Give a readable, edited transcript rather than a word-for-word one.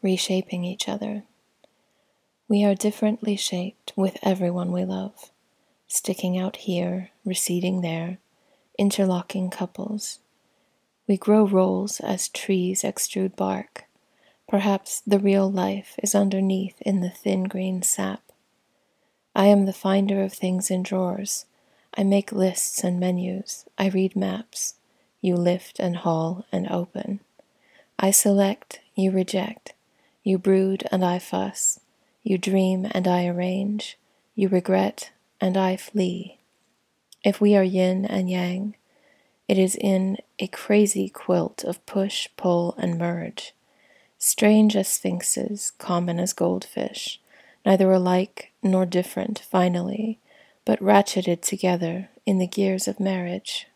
reshaping each other. We are differently shaped with everyone we love, sticking out here, receding there, interlocking couples. We grow roles as trees extrude bark. Perhaps the real life is underneath in the thin green sap. I am the finder of things in drawers. I make lists and menus. I read maps. You lift and haul and open. I select, you reject. You brood and I fuss. You dream and I arrange. You regret and I flee. If we are yin and yang, it is in a crazy quilt of push, pull, and merge. Strange as sphinxes, common as goldfish, neither alike nor different finally, but ratcheted together in the gears of marriage.